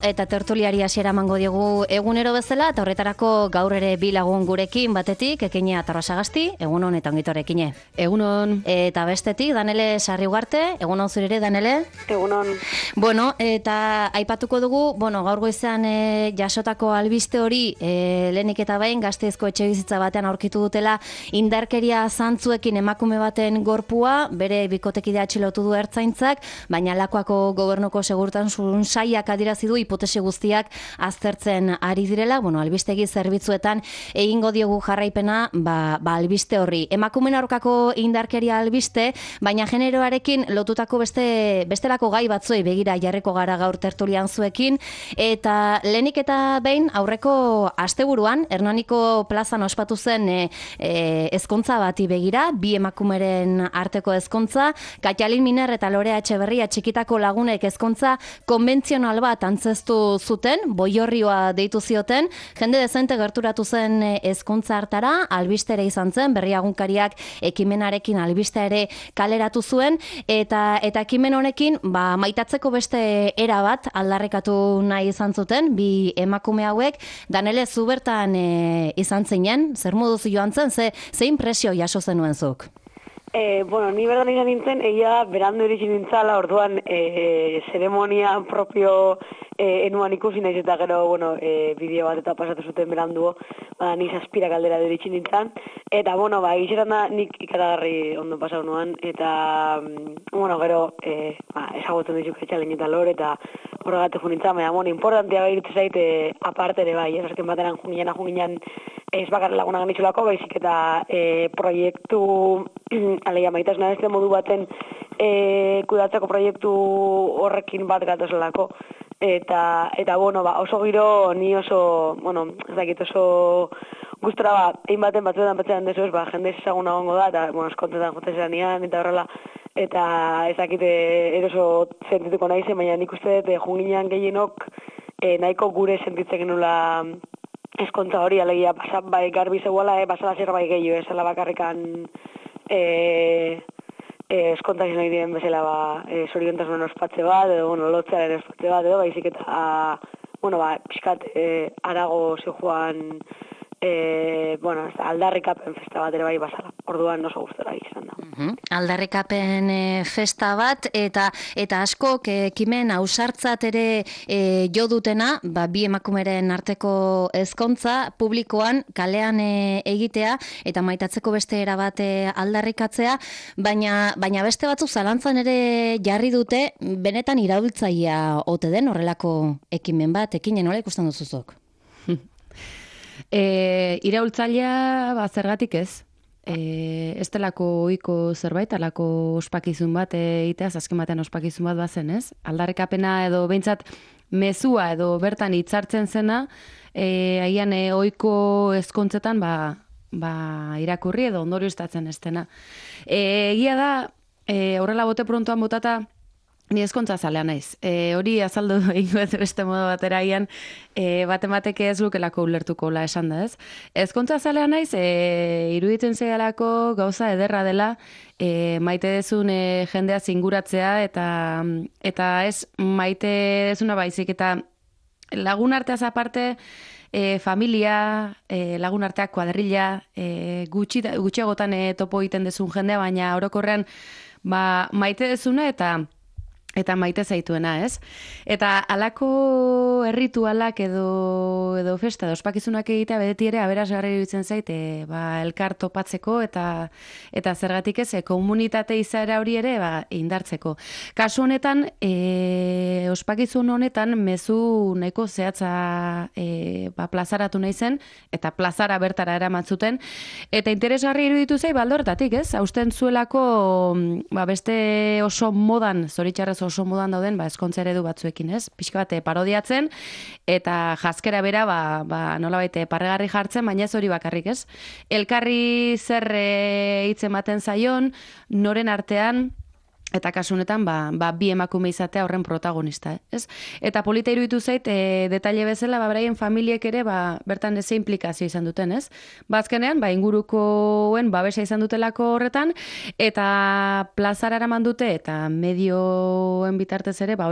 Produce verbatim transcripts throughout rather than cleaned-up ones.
Eta tertuliari hasiera emango diogu egunero bezala, eta horretarako gaur ere bi lagun gurekin batetik, Ekine Atarrasagasti, egunon eta ongitore Ekine. Egunon. Eta bestetik, Danele Sarriugarte, egunon zurire, Danele. Egunon. Bueno, eta aipatuko dugu, bueno, gaur goizean e, jasotako albiste hori, e, lehenik eta behin Gasteizko etxebizitza batean aurkitu dutela indarkeria zantzuekin emakume baten gorpua, bere bikotekidea atxilotu du ertzaintzak, baina Lakuako gobernuko segurtasun sailak adierazi du hipotesi guztiak aztertzen ari direla, bueno, albistegi zerbitzuetan egingo diogu jarraipena, ba, ba albiste horri. Emakumeen aurkako indarkeria albiste, baina generoarekin lotutako beste bestelako gai batzuei begira jarriko gara gaur tertulian zuekin, eta lehenik eta behin aurreko asteburuan Hernaniko plazan ospatu zen e, e, ezkontza bati begira, bi emakumeren arteko ezkontza, Katalin Miner eta Lorea Etxeberria txikitako lagunek ezkontza konbentzional bat antzestu zuten, boiorrioa deitu zioten, jende dezente gerturatu zen ezkontza hartara, albistere izan zen, berriagunkariak ekimenarekin albiste ere kaleratu zuen, eta eta ekimen honekin, ba, maitatzeko beste era bat aldarrikatu nahi izan zuten, bi emakume hauek. Danele, zu bertan e, izan zinen, zer moduz joan zen, ze, ze impresio jaso zenuen zuk? E, bueno, ni berdan izan nintzen, egia berandu iritsi nintzala, orduan e, zeremonia propio e, enuan ikusi naiz eta gero, bueno, e, bideo bat eta pasatu zuten beranduo, ba, ni zazpira kaldera iritsi nintzen, eta, bueno, ba, egizetan da nik ikaragarri ondo pasau nuan, eta, bueno, gero, e, ba, ezagutzen dizuk etxalen eta lor, eta horregatik junintzen, baina, bueno, importantia bai iritsi zaite aparte ere bai, esazken bateran junian, junian, ez bakar laguna ganitxulako, baizik eta e, proiektu, alegia maitasuna beste modu baten e, kudatzeko proiektu horrekin bat gatozelako. Eta, eta bueno, ba, oso giro, ni oso, bueno, ez dakit oso gustora, ba, egin baten batzuetan batzean dezu ez, ba, jende ezaguna gongo da, eta, bueno, eskontetan jotezean ian, eta horrela, eta ez dakit eroso sentituko nahi zen, baina nik uste dut junginan gehienok e, nahiko gure sentitzen genula eskontza hori, alegia, basa, bai garbi zegoela, eh, basala zerbait gehiago, ez ala bakarrikan e, e, eskontak izan diren bezala, ba, e, zoriontasunen ospatze bat, edo, bueno, lotzearen ospatze bat, edo, baizik eta, a, bueno, ba, pixkat, e, arago zijoan, e, bueno, aldarrikapen festa bat ere bai basala. Orduan oso gustora izan da. Uh-huh. Aldarrikapen e, festa bat, eta eta askok ekimen ausartzat ere e, jo dutena, ba, bi emakumeren arteko ezkontza publikoan kalean e, egitea eta maitatzeko beste era bat e, aldarrikatzea, baina baina beste batzuk zalantzan ere jarri dute benetan iraultzailea ote den horrelako ekimen bat, ekinen nola ikusten duzuzok? E, iraultzailea, ba, zergatik ez. E, ez delako ohiko zerbait, alako ospakizun bat egitea, azken batean ospakizun bat bazen, ez? Aldarrikapena edo behintzat mezua edo bertan hitzartzen zena, e, haian e, ohiko ezkontzetan ba, ba, irakurri edo ondorioztatzen ez dena. E, egia da, e, horrela bote prontoan botata, ni ezkontza zalea naiz. E, hori azaldu egingo ez beste modu batera ian, e, batemateke ez lukelako ulertuko la esan da, ez? Ezkontza zalea naiz, e, iruditzen zeialako gauza ederra dela, e, maite dezun e, jendea zinguratzea, eta, eta ez maite dezuna baizik, eta lagun arteaz aparte, e, familia, e, lagun arteak kuadrilla, e, gutxi, gutxiagotan e, topo egiten dezun jendea, baina orokorrean ba, maite dezuna eta eta maite zaituena, ez? Eta halako erritualak edo edo festa, edo ospakizunak egitea beti ere aberasgarri iruditzen zait, e, ba, elkar topatzeko eta eta zergatik ez, e, komunitate izaera hori ere ba, indartzeko. Kasu honetan, e, ospakizun honetan mezu nahiko zehatza e, ba, plazaratu nahi zen, eta plazara bertara eraman zuten, eta interesgarri iruditu zait baldortatik, ez? Hausten zuelako ba, beste oso modan, zoritxarrez oso modan dauden, ba, eskontza eredu batzuekin, ez? Pixka bate parodiatzen, eta jaskera bera, ba, ba, nolabait parregarri jartzen, baina ez hori bakarrik, ez? Elkarri zer hitz ematen zaion, noren artean, eta kasu honetan ba, ba, bi emakume izatea horren protagonista, eh? Ez? Eta polita iruditu zait, e, detaile bezala, ba, beraien familiek ere, ba, bertan eze implikazio izan duten, ez? Bazkenean, ba, ingurukoen babesa izan dutelako horretan, eta plazara eraman dute, eta medioen bitartez ere, ba, hori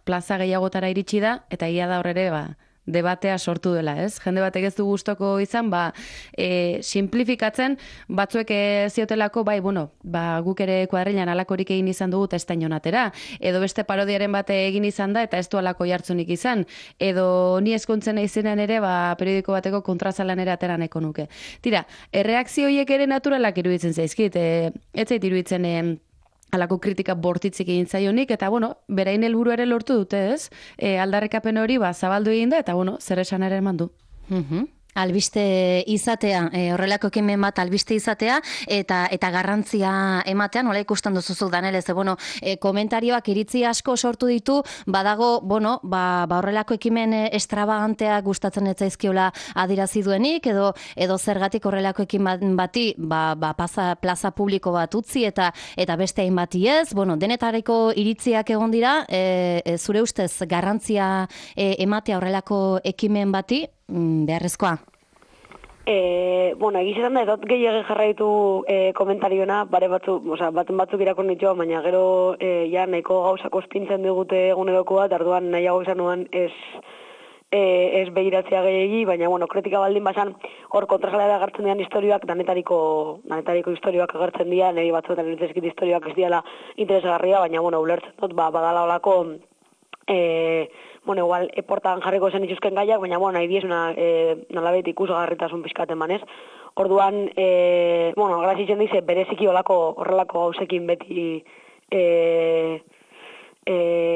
plaza gehiagotara iritsi da, eta ia da horre ere, ba, debatea sortu dela, ez? Jende batek ez du gustoko izan, ba, e, simplifikatzen, batzuek e, ziotelako, bai, bueno, ba, guk ere kuadrilan alakorik egin izan dugu eta ez da inonatera, edo beste parodiaren bate egin izan da eta ez du alako jartzunik izan, edo ni eskontzen izenean ere, ba, periodiko bateko kontrazalan ere ateran eko nuke. Tira, erreakzio horiek ere naturalak iruditzen zaizkit, e, ez zait iruditzen e, alako kritika bortitzik egin zaionik, eta, bueno, berain helburu ere lortu dute, ez? E, aldarrikapen hori, ba, zabaldu egin da, eta, bueno, zer esan ere eman du. Mhm. Albiste izatea, e, horrelako ekimen bat albiste izatea, eta eta garrantzia ematean, nola ikusten duzu Danele, ze, bueno, e, komentarioak iritzi asko sortu ditu, badago, bueno, ba, ba horrelako ekimen estrabagantea gustatzen ez zaizkiola adirazi duenik, edo edo zergatik horrelako ekimen bati, ba, ba plaza, plaza publiko bat utzi, eta eta beste hainbati ez, bueno, denetareko iritziak egon dira, e, e, zure ustez garrantzia e, ematea horrelako ekimen bati, beharrezkoa? E, bueno, egizetan da, etot gehiagin jarraitu e, komentariona, bare batzuk, oza, baten batzuk irakon nituen, baina gero e, ja nahiko gauzako espintzen digute egunerokoa, eta arduan nahiago izan nuen ez, e, ez behiratzea gehiagi, baina, bueno, kritika baldin bazan, hor kontrajalera agertzen dian historioak, danetariko, danetariko historioak agertzen dira, nahi batzuetan nintzezkit historioak ez diala interesgarria, baina, bueno, ulertzen dut, ba, badala olako, e, bueno, igual, eportan jarriko zen itxuzken gaiak, baina, bueno, nahi diezuna e, nolabait ikusgarritasun pixkaten manez. Orduan, e, bueno, agrazitzen dize, bereziki olako, horrelako gauzekin beti e, e,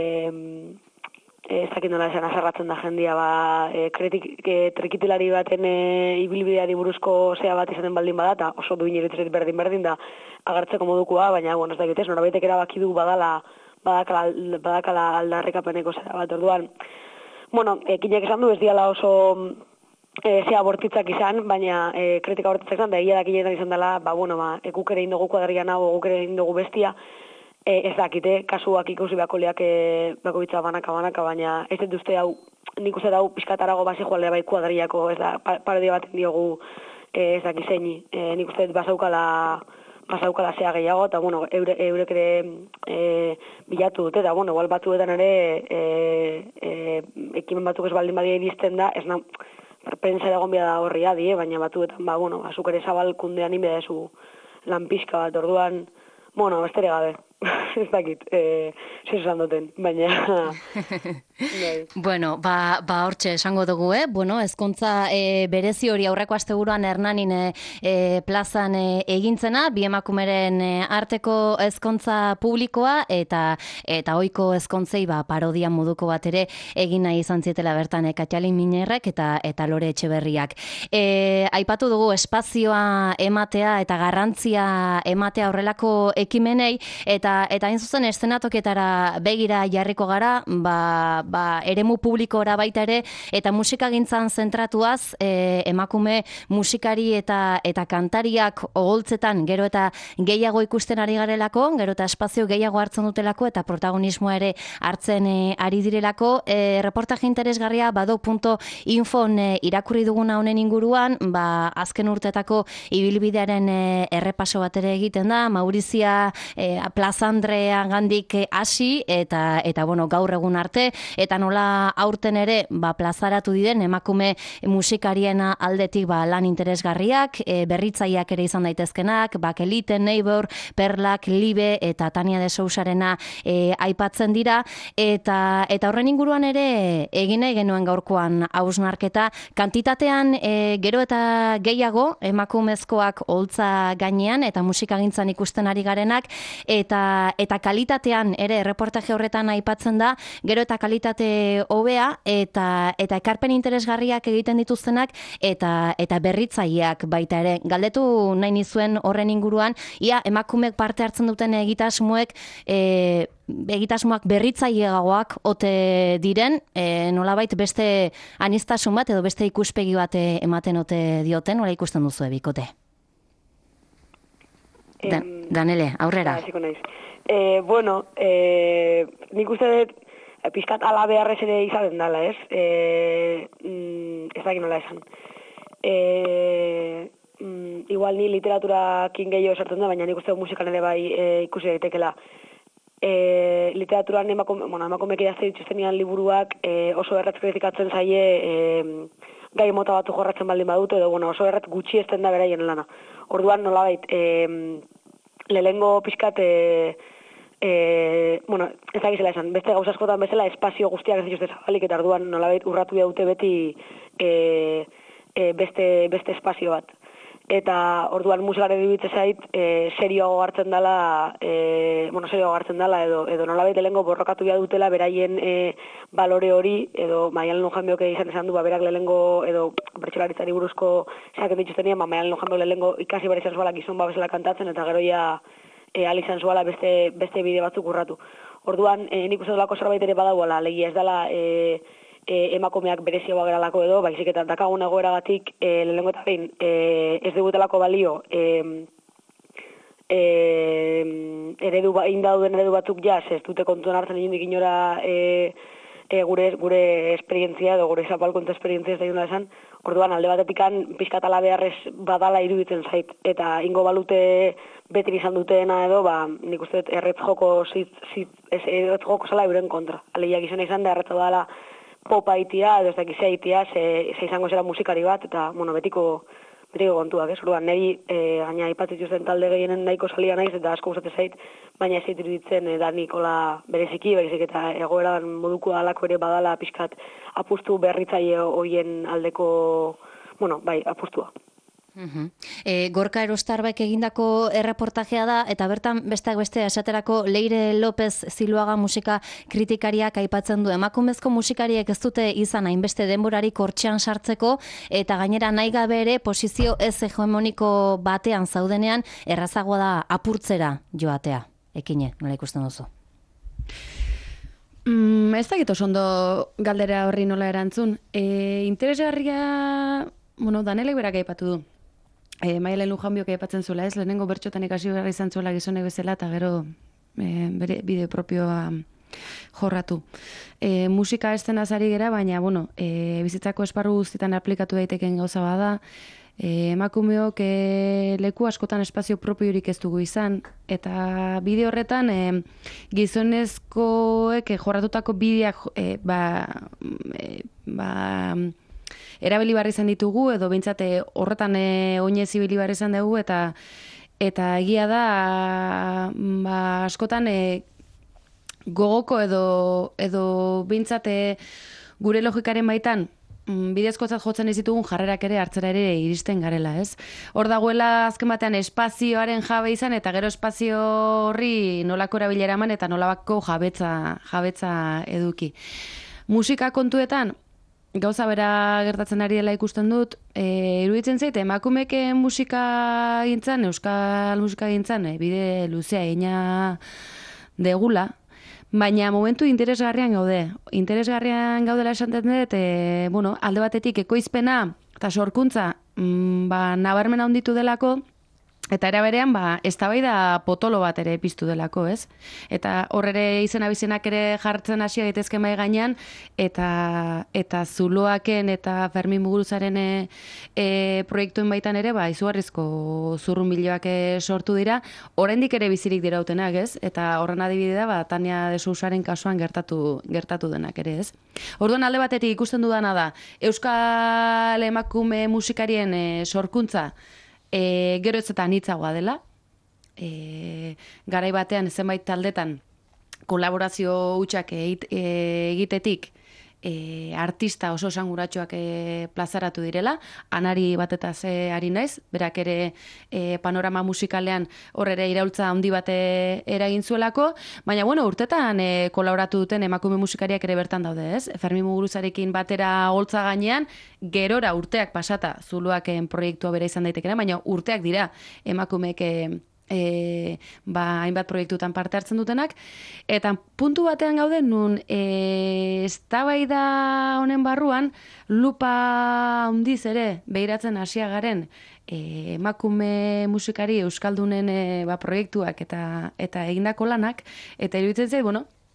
ez dakit nola esan azarratzen da jendia, ba, e, kritik, e, trikitilari baten e, ibilbideari buruzko zea bat izaten baldin bada, eta oso duin eritzeret berdin-berdin da agertzeko modukua, baina, bueno, ez dakit ez, norabaitek erabaki du badala, badakala, badakala aldarrikapeneko zera bat, orduan. Bueno, ekinek esan du ez diala oso e, zea bortitzak izan, baina e, kritika bortitzak izan, da egia dakinetan izan dela, ba, bueno, ba, ekuk ere indogu kuadrian hau, guk ere indogu bestia, e, ez dakite, kasuak ikusi beako liak e, bakoitza banaka-banaka, baina ez dut uste hau, nik uste dau pixkatarago basi joalea bai kuadriako, ez da, parodia bat diogu, e, ez dakizeini, e, nik uste dut basaukala, pasaukala zea gehiago, eta, bueno, eure, eurek ere e, bilatu dute, eta, bueno, igual batzuetan ere e, e, ekimen batzuk ez baldin badia iristen da, ez na, prensa egon bia da horri adi, eh? Baina batzuetan, ba, bueno, azuk ere zabalkundean inbeda ezu lan pixka bat, orduan, bueno, bestere gabe, ez dakit, e, zer esan duten, baina... Bueno, ba, ba hortxe esango dugu, eh? Bueno, ezkontza e, berezi hori aurreko asteburuan Hernanin e, e, plazan e, egintzena, bi emakumeren e, arteko ezkontza publikoa, eta eta ohiko ezkontzei ba, parodia moduko bat ere egin nahi izan zietela bertan e, Katjalin Minerrek eta eta Lore Etxeberriak. E, aipatu dugu espazioa ematea eta garrantzia ematea horrelako ekimenei, eta eta hain zuzen eszenatokietara begira jarriko gara, ba, ba, eremu publikora baita ere, eta musikagintzan zentratuaz, e, emakume musikari eta eta kantariak oholtzetan gero eta gehiago ikusten ari garelako, gero eta espazio gehiago hartzen dutelako, eta protagonismoa ere hartzen e, ari direlako. E, reportaje interesgarria bado punto infon e, irakurri duguna honen inguruan, ba, azken urtetako ibilbidearen e, errepaso bat ere egiten da, Maurizia e, plazandrea gandik hasi, eta, eta bueno, gaur egun arte, eta nola aurten ere ba, plazaratu diren emakume musikarien aldetik ba, lan interesgarriak, e, berritzaileak ere izan daitezkenak, Bakelite, Neighbor, Perlak, Libe eta Tania de Sousarena e, aipatzen dira, eta eta horren inguruan ere egin nahi genuen gaurkoan hausnarketa, kantitatean e, gero eta gehiago emakumezkoak holtza gainean eta musikagintzan ikusten ari garenak, eta eta kalitatean ere reportaje horretan aipatzen da, gero eta kalitate hobea eta eta ekarpen interesgarriak egiten dituztenak eta eta berritzaileak baita ere. Galdetu nahi nizuen horren inguruan, ia emakumeek parte hartzen duten egitasmoek e, egitasmoak berritzaileagoak ote diren, e, nolabait beste aniztasun bat edo beste ikuspegi bat ematen ote dioten, nola ikusten duzu ebikote? Da, Danele, aurrera. Da, e, bueno, e, nik uste dut pizkat ala beharrez ere izaten dela, ez? E, mm, ez dakit nola esan. E, mm, igual ni literaturakin gehiago esartzen da, baina nik uste dut musikan ere bai e, ikusi daitekela e, literaturan emakume, bueno, emakumeek idazte dituztenean liburuak e, oso erratz kritikatzen zaie e, gai mota batu jorratzen baldin badute, edo bueno, oso errat gutxi esten da beraien lana. Orduan nolabait, e, lehengo pixkat, e, e, bueno, ez da gizela esan, beste gauza askotan bezala espazio guztiak ez dituzte zabalik, eta orduan nolabait urratu dute beti e, e, beste, beste espazio bat. Eta orduan musikaren iruditzen zait, e, serioago hartzen dela, e, bueno, serioago hartzen dela, edo, edo nolabait lehengo borrokatu behar dutela beraien e, balore hori, edo Maialen Lujanbiok izan esan du, ba, berak lehengo, edo bertsolaritzari buruzko zaken dituztenean, ba, Maialen Lujanbiok lehengo ikasi behar izan zuala gizon babesela kantatzen, eta gero ja e, alizan zuala beste, beste bide batzuk urratu. Orduan, e, nik uste dolako zerbait ere badauala, legia ez dela e, E, emakumeak berezioa geralako edo, baizik eta dakagun egoeragatik e, lehenengo eta behin e, ez dugutelako balio e, e, eredu, indauden eredu batzuk jaz, ez dute kontuan hartzen indik inora e, e, gure, gure esperientzia edo gure zapalkuntza esperientzia ez da juna esan, orduan alde batetikan pizkatala beharrez badala iruditzen zait, eta ingo balute beti izan duteena edo, ba, nik uste erretz joko, zit, zit, ez, erretz joko zala euren kontra. Alegia gizona izan da erretza dala popa itia, edo ez dakizea itia, ze, ze izango zera musikari bat, eta, bueno, betiko, betiko kontuak, ez? Orduan, niri, e, gaina ipatituzten talde gehienen nahiko salia naiz, eta asko gustate zait, baina ez zait iruditzen e, da Nikola bereziki, baizik eta egoeran moduko alako ere badala pixkat apustu berritzaile hoien aldeko, bueno, bai, apustua. Uh-huh. E, Gorka Erostarbek egindako erreportajea da, eta bertan besteak beste esaterako Leire López Ziluaga musika kritikariak aipatzen du. Emakumezko musikariek ez dute izan hainbeste denborarik hortxean sartzeko, eta gainera nahi gabe ere posizio ez hegemoniko batean zaudenean errazagoa da apurtzera joatea. Ekine, nola ikusten duzu? Mm, ez dakit oso ondo galdera horri nola erantzun. E, interesgarria, bueno, Danelek berak aipatu du. E, Maialen Lujanbiok aipatzen zuela, ez, lehenengo bertxotan ikasi behar izan zuela gizonek bezala, eta gero e, bere bide propioa jorratu. E, musika estenaz ari gera, baina, bueno, e, bizitzako esparru guztietan aplikatu daiteken gauza bada, e, emakumeok e, leku askotan espazio propiorik ez dugu izan, eta bide horretan e, gizonezkoek e, jorratutako bideak e, ba, e, ba, erabili barri izan ditugu, edo behintzate horretan e, oinez ibili barri izan dugu, eta eta egia da ba, askotan e, gogoko edo, edo behintzate gure logikaren baitan bidezkotzat jotzen ez ditugun jarrerak ere hartzera ere iristen garela, ez? Hor dagoela azken batean espazioaren jabe izan, eta gero espazio horri nolako erabilera eman eta nolabako jabetza, jabetza eduki. Musika kontuetan, gauza bera gertatzen ari dela ikusten dut, e, iruditzen zait, emakumeke musika gintzan, euskal musika gintzan, e, bide luzea egina degula, baina momentu interesgarrian gaude. Interesgarrian gaudela esaten dut, e, bueno, alde batetik ekoizpena eta sorkuntza mm, ba, nabarmena handitu delako, eta era berean, ba, eztabaida potolo bat ere piztu delako, ez? Eta hor ere izena bizenak ere jartzen hasia daitezke mahai gainean, eta eta Zuloaken eta Fermin Muguruzaren e, e, proiektuen baitan ere, ba, izugarrizko zurrunbiloak sortu dira, oraindik ere bizirik dirautenak, ez? Eta horren adibide da, ba, Tania de Sousaren kasuan gertatu gertatu denak ere, ez? Orduan alde batetik ikusten dudana da, euskal emakume musikarien e, sorkuntza E, gero ez eta anitzagoa dela, e, garai batean zenbait taldetan kolaborazio hutsak egitetik e, artista oso esanguratsuak e, plazaratu direla, anari batetaz e, ari naiz, berak ere e, panorama musikalean hor ere iraultza handi bate eragin zuelako, baina bueno, urtetan e, kolaboratu duten emakume musikariak ere bertan daude, ez? Fermin Muguruzarekin batera holtza gainean, gerora urteak pasata Zuloaken proiektua bera izan daitekena, baina urteak dira emakumeek e, E, ba, hainbat proiektutan parte hartzen dutenak, eta puntu batean gaude nun e, eztabaida honen barruan lupa handiz ere behiratzen hasia garen e, emakume musikari euskaldunen e, ba, proiektuak eta eta egindako lanak, eta iruditzen zait, bueno,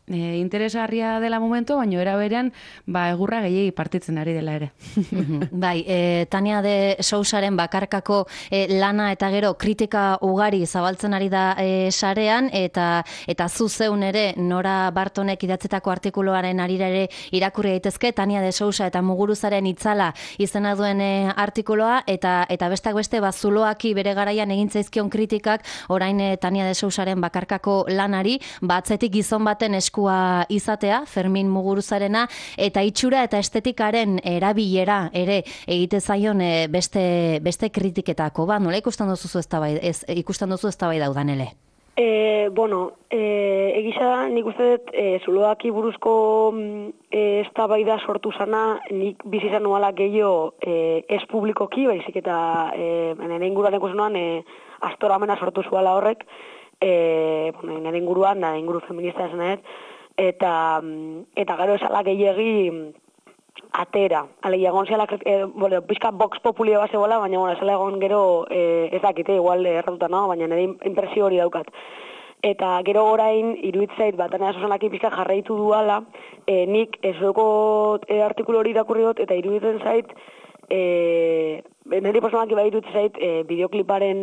e, interesgarria dela momentu, baina era berean, ba, egurra gehiegi partitzen ari dela ere. Bai, e, Tania de Sousaren bakarkako e, lana eta gero kritika ugari zabaltzen ari da e, sarean, eta eta zu zeun ere Nora Bartonek idatzetako artikuluaren arira ere irakurri daitezke, Tania de Sousa eta Muguruzaren itzala izena duen e, artikuloa, eta eta besteak beste bazuloaki bere garaian egin zaizkion kritikak orain e, Tania de Sousaren bakarkako lanari, batzetik gizon baten eskua izatea, Fermin Muguruzarena, eta itxura eta estetikaren erabilera ere egite zaion e, beste beste kritiketako bat. Nola ikusten duzu eztabaida, ez ikusten duzu eztabaida udanele? E, bueno, e, egisa da, nik uste dut, e, zuloaki buruzko e, eztabaida sortu sana, nik bizi izan nuala gehiago e, ez publikoki, baizik eta e, nire inguruan ikusten nuan, e, astoramena sortu zuala horrek, e, bueno, nire inguruan, da, inguru feminista esan ez, eta, eta gero esala gehiagi atera. Alegia, egon ziala, eh, bueno, pizka box populio bat zebola, baina bueno, esala egon gero eh, ez dakite, igual erratuta no, baina nire impresio hori daukat. Eta gero orain, iruditzait, bat anera Susanaki pizka jarraitu duala, eh, nik ez duko eh, artikulu hori irakurri dut, eta iruditzen zait, eh, nire personalaki bai iruditzen zait, eh, bideokliparen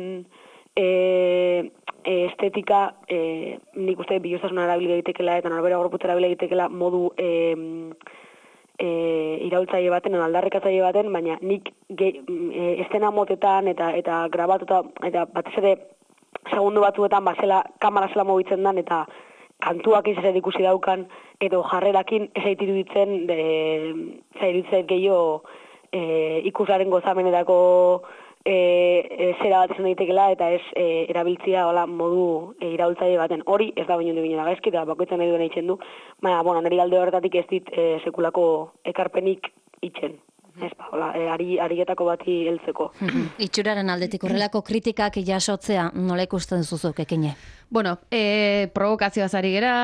eh, estetika, eh, nik uste biluztasuna erabili egitekeela, eta norbera gorputza erabili egitekeela modu eh, E, iraultzaile baten, aldarrikatzaile baten, baina nik ge, e, estena motetan eta eta grabatuta, eta batez ere segundu batzuetan bazela, kamera zela mobitzen dan, eta kantuak izan ikusi daukan, edo jarrerakin ez zait iruditzen, zairuditzen gehiago e, ikusaren gozamenetako e, e, zera bat izan daitekela, eta ez e, erabiltzia hola, modu e, iraultzaile baten. Hori ez da baino dubinen gaizki, eta bakoitzen nahi duen eitzen du, baina, bueno, nire alde horretatik ez dit e, sekulako ekarpenik itzen. Ez ba, hola, e, ari, arietako bati heltzeko. Itxuraren aldetik horrelako kritikak jasotzea, nola ikusten zuzuk ekine? Bueno, e, provokazioaz ari gera,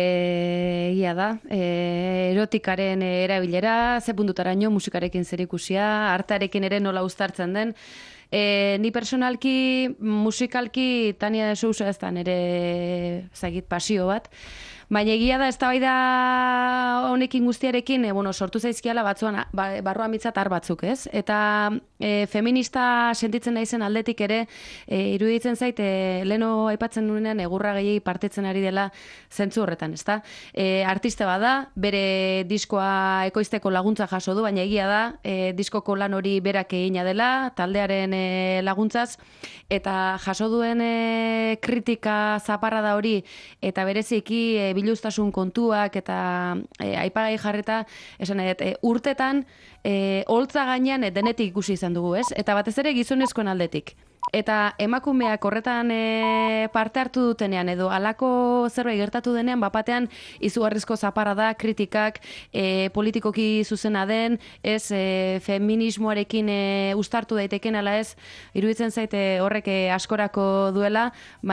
e, ia da, e, erotikaren erabilera, ze puntutaraino musikarekin zerikusia, artearekin ere nola uztartzen den. E, ni personalki, musikalki, Tania de Sousa ez da nire zagit pasio bat, baina egia da eztabaida honekin guztiarekin, e, bueno, sortu zaizkiala batzuan, ba, barruan mitzat har batzuk, ez? Eta e, feminista sentitzen naizen aldetik ere, e, iruditzen zait, e, leno aipatzen nuenean egurra gehiagi partitzen ari dela zentzu horretan, ezta? E, artiste bada, bere diskoa ekoizteko laguntza jaso du, baina egia da, e, diskoko lan hori berak egina dela, taldearen e, laguntzaz, eta jaso duen e, kritika zaparra da hori, eta bereziki e, biluztasun kontuak eta e, aipagai jarreta, esan edet, e, urtetan e, holtza gainean e, denetik ikusi izan dugu, ez? Eta batez ere gizonezkoen aldetik. Eta emakumeak horretan e, parte hartu dutenean edo halako zerbait gertatu denean, bapatean izugarrizko zaparra da, kritikak, e, politikoki zuzena den, ez e, feminismoarekin e, uztartu daiteken ala ez, iruditzen zaite horrek e, askorako duela,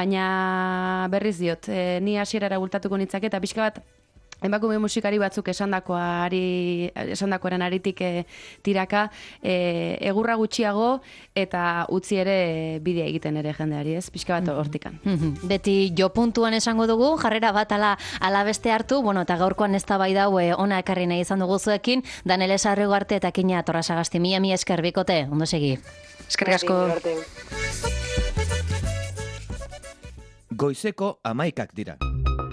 baina berriz diot, e, ni hasierara bultatuko nitzake eta pixka bat emakume musikari batzuk esandakoari esandakoaren aritik e, tiraka e, egurra gutxiago eta utzi ere bidea egiten ere jendeari, ez? Pixka bat hortikan. Beti jo puntuan esango dugu, jarrera bat ala, ala beste hartu, bueno, eta gaurkoan ez da bai daue ona ekarri nahi izan dugu zuekin, Danele Sarrigo arte eta Kina Torrasagasti, mila mi esker bikote, ondo segi. Eskerrik asko. Goizeko amaikak dira.